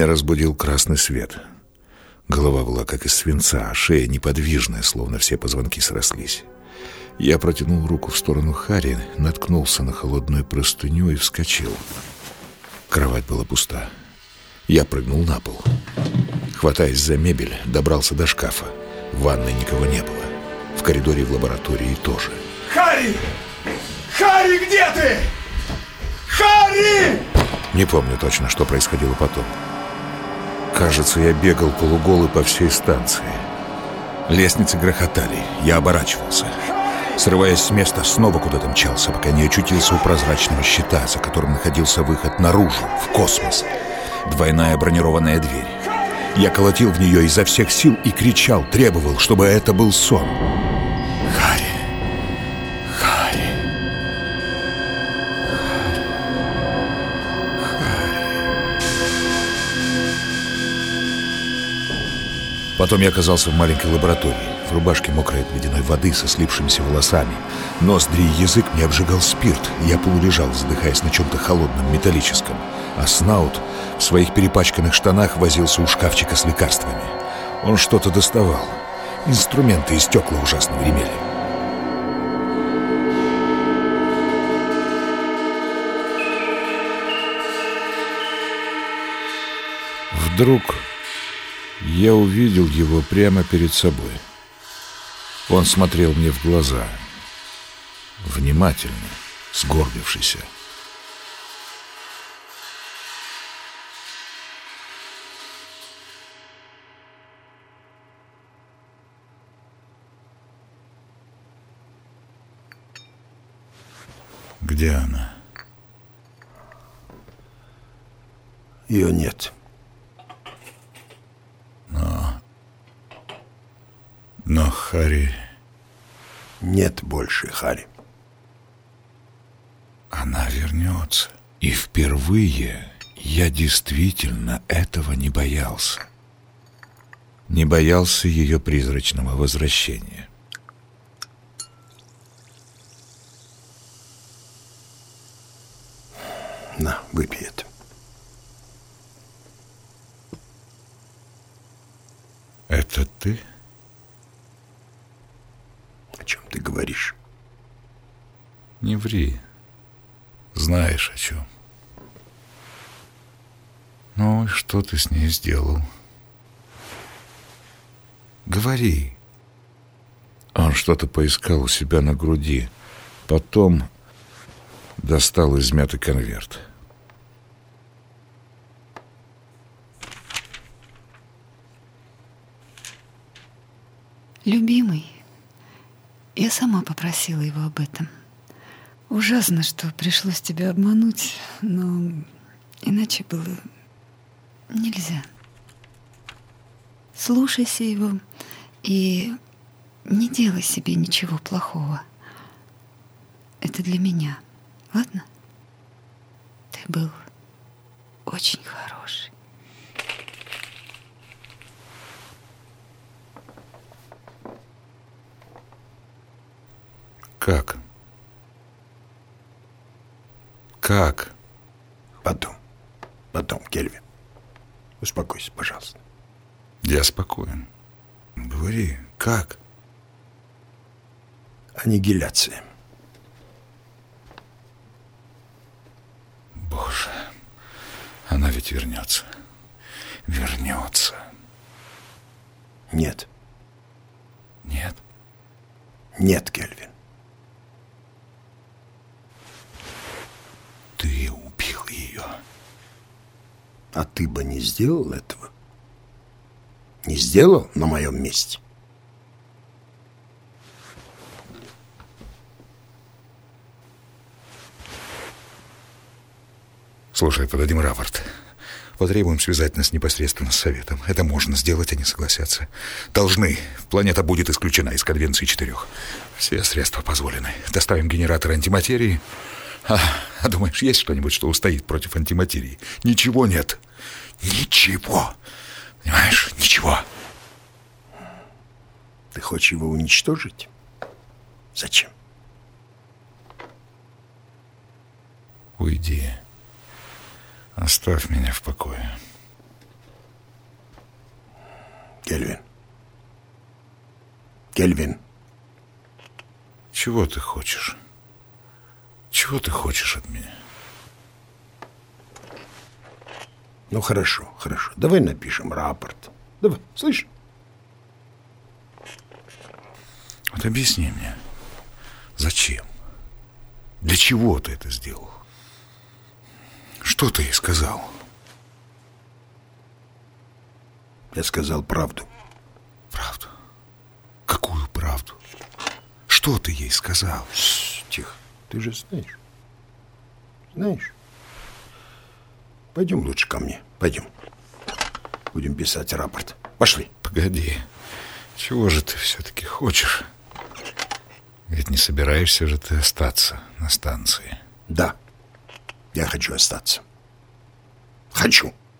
Меня разбудил красный свет. Голова была как из свинца, а шея неподвижная, словно все позвонки срослись. Я протянул руку в сторону Харри, наткнулся на холодную простыню и вскочил. Кровать была пуста. Я прыгнул на пол. Хватаясь за мебель, добрался до шкафа. В ванной никого не было. В коридоре и в лаборатории тоже. Харри! Харри, где ты? Харри! Не помню точно, что происходило потом. Кажется, я бегал полуголый по всей станции. Лестницы грохотали, я оборачивался. Срываясь с места, снова куда-то мчался, пока не очутился у прозрачного щита, за которым находился выход наружу, в космос. Двойная бронированная дверь. Я колотил в нее изо всех сил и кричал, требовал, чтобы это был сон. Харри! Харри! Потом я оказался в маленькой лаборатории. В рубашке мокрой от ледяной воды со слипшимися волосами. Ноздри и язык мне обжигал спирт. Я полулежал, задыхаясь на чем-то холодном, металлическом. А Снаут в своих перепачканных штанах возился у шкафчика с лекарствами. Он что-то доставал. Инструменты и стекла ужасно гремели. Вдруг я увидел его прямо перед собой. Он смотрел мне в глаза, внимательно, сгорбившийся. Где она? Ее нет. Но Харри... Нет больше Харри. Она вернется. И впервые я действительно этого не боялся. Не боялся ее призрачного возвращения. На, выпей это. Это ты? О чем ты говоришь? Не ври. Знаешь, о чем. Ну, и что ты с ней сделал? Говори. Он что-то поискал у себя на груди. Потом достал измятый конверт. Любимый, я сама попросила его об этом. Ужасно, что пришлось тебя обмануть, но иначе было нельзя. Слушайся его и не делай себе ничего плохого. Это для меня, ладно? Ты был очень хороший. Как? Как? Потом, Кельвин. Успокойся, пожалуйста. Я спокоен. Говори, как? Аннигиляция. Боже, она ведь вернется. Вернется. Нет. Нет? Нет, Кельвин. Ты убил ее. А ты бы не сделал этого? Не сделал на моем месте? Слушай, подадим рапорт. Потребуем связать нас непосредственно с Советом. Это можно сделать, они согласятся. Должны. Планета будет исключена из Конвенции 4. Все средства позволены. Доставим генератор антиматерии. А думаешь, есть что-нибудь, что устоит против антиматерии? Ничего нет. Ничего. Понимаешь? Ничего. Ты хочешь его уничтожить? Зачем? Уйди. Оставь меня в покое. Кельвин. Кельвин. Чего ты хочешь? Чего ты хочешь от меня? Ну, хорошо, хорошо. Давай напишем рапорт. Давай, слышь? Вот объясни мне, зачем? Для чего ты это сделал? Что ты ей сказал? Я сказал правду. Правду? Какую правду? Что ты ей сказал? Тихо. Ты же знаешь. Знаешь. Пойдем лучше ко мне. Пойдем. Будем писать рапорт. Пошли. Погоди. Чего же ты все-таки хочешь? Ведь не собираешься же ты остаться на станции. Да. Я хочу остаться. Хочу.